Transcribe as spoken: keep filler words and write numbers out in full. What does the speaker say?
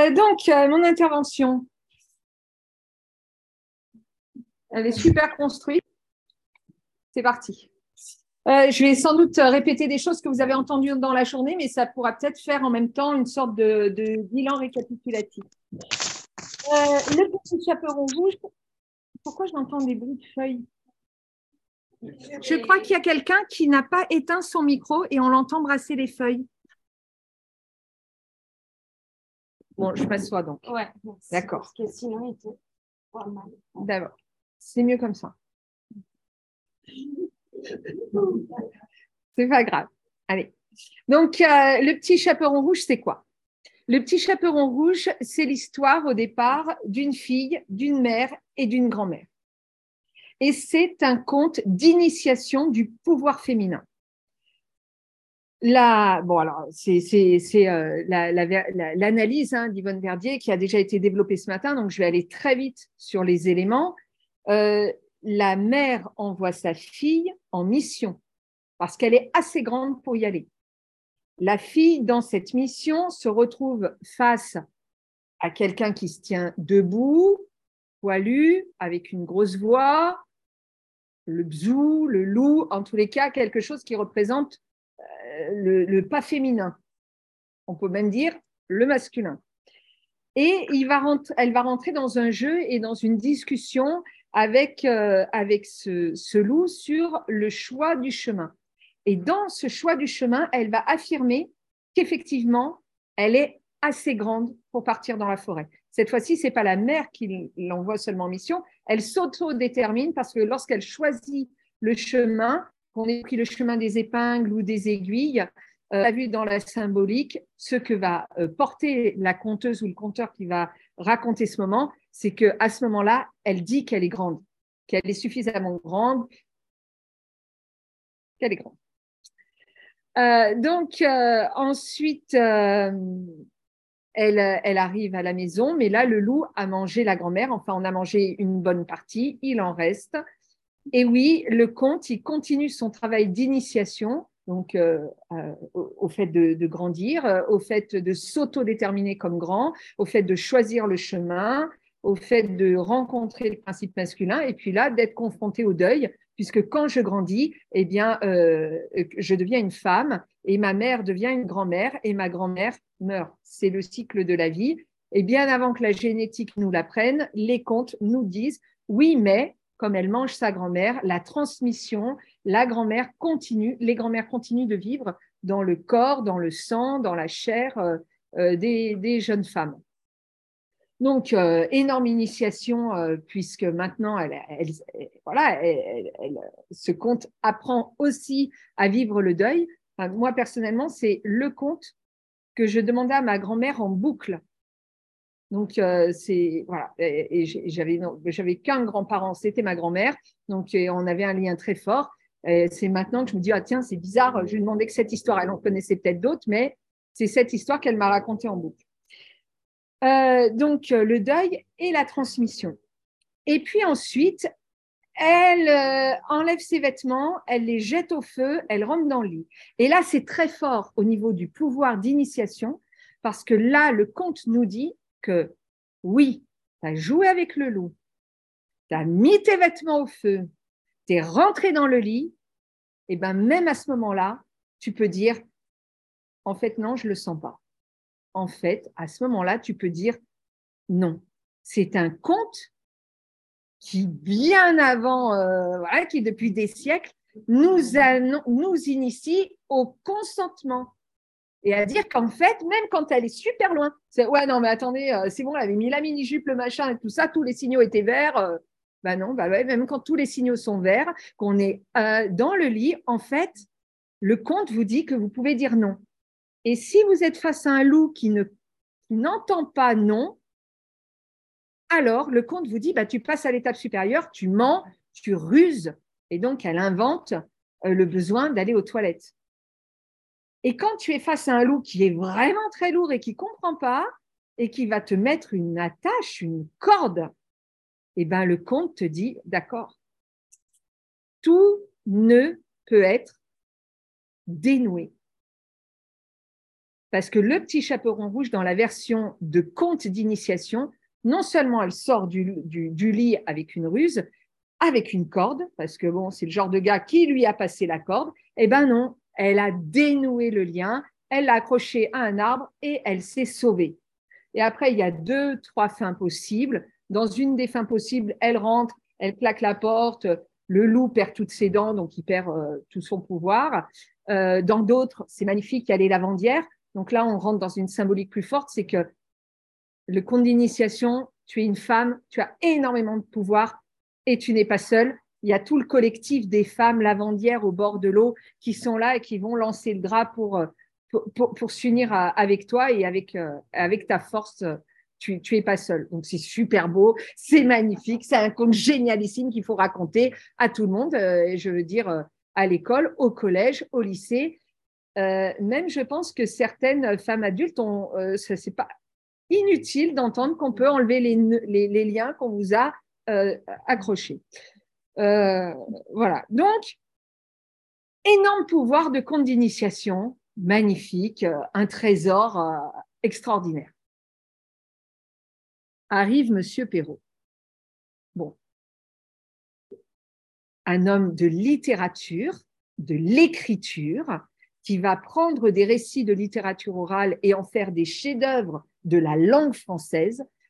Euh, donc, euh, mon intervention, elle est super construite. C'est parti. Euh, je vais sans doute répéter des choses que vous avez entendues dans la journée, mais ça pourra peut-être faire en même temps une sorte de, de bilan récapitulatif. Euh, le petit chaperon rouge, pourquoi j'entends des bruits de feuilles? Je crois qu'il y a quelqu'un qui n'a pas éteint son micro et on l'entend brasser les feuilles. Bon, je m'assois donc. Ouais. D'accord. Parce que sinon, il était pas mal. D'abord, c'est mieux comme ça. C'est pas grave. Allez. Donc, euh, le petit chaperon rouge, c'est quoi? Le petit chaperon rouge, c'est l'histoire au départ d'une fille, d'une mère et d'une grand-mère. Et c'est un conte d'initiation du pouvoir féminin. La, bon, alors, c'est, c'est, c'est euh, la, la, la, l'analyse hein, d'Yvonne Verdier qui a déjà été développée ce matin, donc je vais aller très vite sur les éléments. Euh, la mère envoie sa fille en mission parce qu'elle est assez grande pour y aller. La fille, dans cette mission, se retrouve face à quelqu'un qui se tient debout, poilu, avec une grosse voix, le bzou, le loup, en tous les cas, quelque chose qui représente euh, le, le pas féminin. On peut même dire le masculin. Et il va rentrer, elle va rentrer dans un jeu et dans une discussion avec, euh, avec ce, ce loup sur le choix du chemin. Et dans ce choix du chemin, elle va affirmer qu'effectivement, elle est assez grande pour partir dans la forêt. Cette fois-ci, ce n'est pas la mère qui l'envoie seulement en mission, elle s'auto-détermine parce que lorsqu'elle choisit le chemin, qu'on ait pris le chemin des épingles ou des aiguilles, on a vu dans la symbolique, ce que va porter la conteuse ou le conteur qui va raconter ce moment, c'est qu'à ce moment-là, elle dit qu'elle est grande, qu'elle est suffisamment grande, qu'elle est grande. Euh, donc, euh, ensuite, euh, elle, elle arrive à la maison, mais là, le loup a mangé la grand-mère. Enfin, on a mangé une bonne partie, il en reste. Et oui, le conte, il continue son travail d'initiation, donc euh, euh, au, au fait de, de grandir, euh, au fait de s'auto-déterminer comme grand, au fait de choisir le chemin, au fait de rencontrer le principe masculin, et puis là, d'être confronté au deuil, puisque quand je grandis, eh bien, euh, je deviens une femme, et ma mère devient une grand-mère, et ma grand-mère meurt. C'est le cycle de la vie. Et bien avant que la génétique nous l'apprenne, les contes nous disent, oui, mais comme elle mange sa grand-mère, la transmission, la grand-mère continue, les grand-mères continuent de vivre dans le corps, dans le sang, dans la chair euh, euh, des, des jeunes femmes. Donc, euh, énorme initiation, euh, puisque maintenant, elle, elle, elle, voilà, elle, elle, ce conte apprend aussi à vivre le deuil. Enfin, moi, personnellement, c'est le conte que je demandais à ma grand-mère en boucle. Donc, euh, c'est, voilà, et, et j'avais, j'avais qu'un grand-parent, c'était ma grand-mère, donc on avait un lien très fort. Et c'est maintenant que je me dis, ah tiens, c'est bizarre, je lui demandais que cette histoire, elle en connaissait peut-être d'autres, mais c'est cette histoire qu'elle m'a racontée en boucle. Euh, donc, le deuil et la transmission. Et puis ensuite, elle euh, enlève ses vêtements, elle les jette au feu, elle rentre dans le lit. Et là, c'est très fort au niveau du pouvoir d'initiation, parce que là, le conte nous dit que oui, tu as joué avec le loup, tu as mis tes vêtements au feu, tu es rentré dans le lit, et bien même à ce moment-là, tu peux dire, en fait, non, je ne le sens pas. En fait, à ce moment-là, tu peux dire, non, c'est un conte qui, bien avant, euh, voilà, qui depuis des siècles, nous, a, nous initie au consentement. Et à dire qu'en fait, même quand elle est super loin, c'est ouais, non, mais attendez, euh, c'est bon, elle avait mis la mini-jupe, le machin et tout ça, tous les signaux étaient verts. Euh, bah non, bah ouais, même quand tous les signaux sont verts, qu'on est euh, dans le lit, en fait, le conte vous dit que vous pouvez dire non. Et si vous êtes face à un loup qui ne, qui n'entend pas non, alors le conte vous dit, bah, tu passes à l'étape supérieure, tu mens, tu ruses, et donc elle invente euh, le besoin d'aller aux toilettes. Et quand tu es face à un loup qui est vraiment très lourd et qui ne comprend pas, et qui va te mettre une attache, une corde, eh ben, le conte te dit, d'accord, tout ne peut être dénoué. parce que le petit chaperon rouge, dans la version de conte d'initiation, non seulement elle sort du, du, du lit avec une ruse, avec une corde, parce que bon, c'est le genre de gars qui lui a passé la corde, eh ben non, elle a dénoué le lien, elle l'a accroché à un arbre et elle s'est sauvée. Et après, il y a deux, trois fins possibles. Dans une des fins possibles, elle rentre, elle claque la porte, le loup perd toutes ses dents, donc il perd euh, tout son pouvoir. Euh, dans d'autres, c'est magnifique, il y a les lavandières. Donc là, on rentre dans une symbolique plus forte, c'est que le conte d'initiation, tu es une femme, tu as énormément de pouvoir et tu n'es pas seule. Il y a tout le collectif des femmes lavandières au bord de l'eau qui sont là et qui vont lancer le drap pour, pour, pour, pour s'unir à, avec toi et avec, euh, avec ta force. Tu, tu es pas seule. Donc, c'est super beau, c'est magnifique, c'est un conte génialissime qu'il faut raconter à tout le monde. Euh, je veux dire, euh, à l'école, au collège, au lycée. Euh, même, je pense que certaines femmes adultes ont, euh, ça, c'est pas inutile d'entendre qu'on peut enlever les, les, les liens qu'on vous a euh, accrochés. Euh, voilà. Donc, énorme pouvoir de conte d'initiation, magnifique, euh, un trésor euh, extraordinaire. Arrive Monsieur Perrault. Bon, un homme de littérature, de l'écriture, qui va prendre des récits de littérature orale et en faire des chefs-d'œuvre de la langue française.